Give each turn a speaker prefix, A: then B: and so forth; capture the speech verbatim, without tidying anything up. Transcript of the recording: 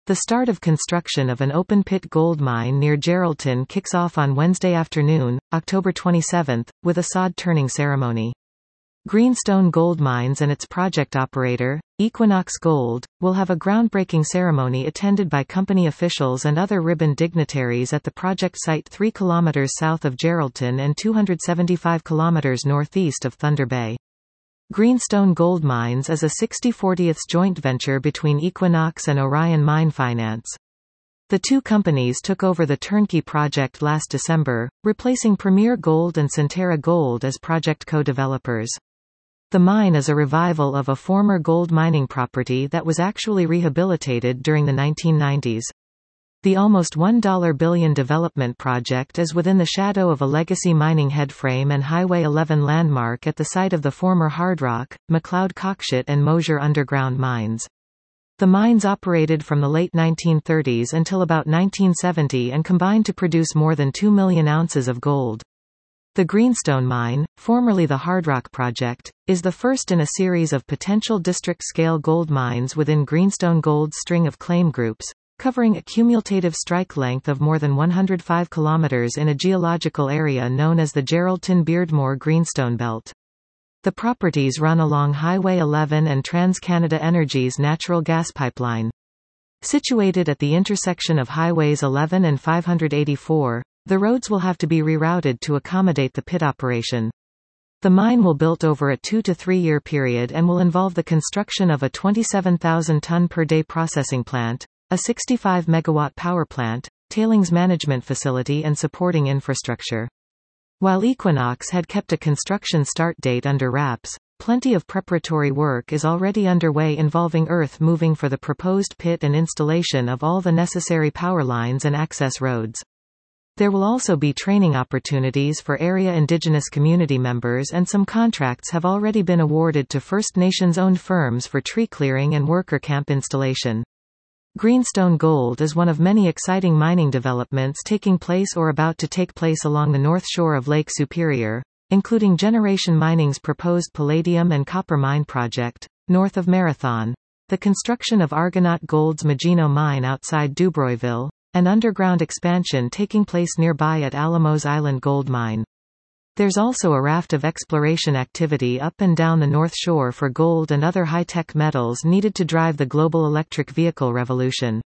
A: The start of construction of an open-pit gold mine near Geraldton kicks off on Wednesday afternoon, October twenty-seventh, with a sod turning ceremony. Greenstone Gold Mines and its project operator, Equinox Gold, will have a groundbreaking ceremony attended by company officials and other ribbon dignitaries at the project site three kilometers south of Geraldton and two hundred seventy-five kilometers northeast of Thunder Bay. Greenstone Gold Mines is a sixty forty joint venture between Equinox and Orion Mine Finance. The two companies took over the turnkey project last December, replacing Premier Gold and Centerra Gold as project co-developers. The mine is a revival of a former gold mining property that was actually rehabilitated during the nineteen nineties. The almost one billion dollars development project is within the shadow of a legacy mining headframe and Highway eleven landmark at the site of the former Hardrock, McLeod Cockshutt and Mosier underground mines. The mines operated from the late nineteen thirties until about nineteen seventy and combined to produce more than two million ounces of gold. The Greenstone Mine, formerly the Hardrock Project, is the first in a series of potential district-scale gold mines within Greenstone Gold's string of claim groups, covering a cumulative strike length of more than one hundred five kilometers in a geological area known as the Geraldton-Beardmore Greenstone Belt. The properties run along Highway eleven and TransCanada Energy's natural gas pipeline. Situated at the intersection of Highways eleven and five eighty-four, the roads will have to be rerouted to accommodate the pit operation. The mine will built over a two to three year period and will involve the construction of a twenty-seven thousand ton per day processing plant, a sixty-five megawatt power plant, tailings management facility and supporting infrastructure. While Equinox had kept a construction start date under wraps, plenty of preparatory work is already underway involving earth moving for the proposed pit and installation of all the necessary power lines and access roads. There will also be training opportunities for area Indigenous community members, and some contracts have already been awarded to First Nations-owned firms for tree clearing and worker camp installation. Greenstone Gold is one of many exciting mining developments taking place or about to take place along the north shore of Lake Superior, including Generation Mining's proposed palladium and copper mine project, north of Marathon, the construction of Argonaut Gold's Magino mine outside Dubroyville, and underground expansion taking place nearby at Alamos Island Gold Mine. There's also a raft of exploration activity up and down the North Shore for gold and other high-tech metals needed to drive the global electric vehicle revolution.